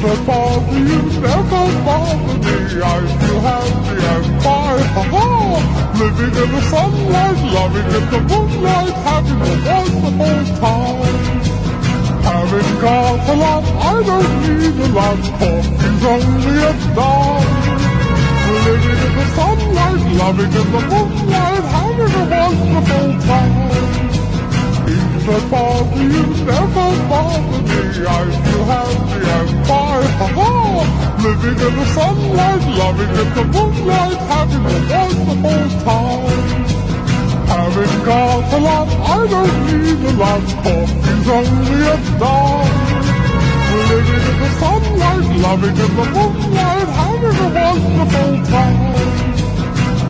never bother you, never bother me. I feel happy and fine, ha-ha. Living in the sunlight, loving in the moonlight, having a wonderful time. Having got a lot, I don't need a lot, coffee's only a dime. Living in the sunlight, loving in the moonlight, having a wonderful time. Never bother you, never bother me. I feel happy and fine, ha-ha. Living in the sunlight, loving in the moonlight, having a wonderful time. Having got a lot, I don't need a lot, coffee's only a dime. Living in the sunlight, loving in the moonlight, having a wonderful time.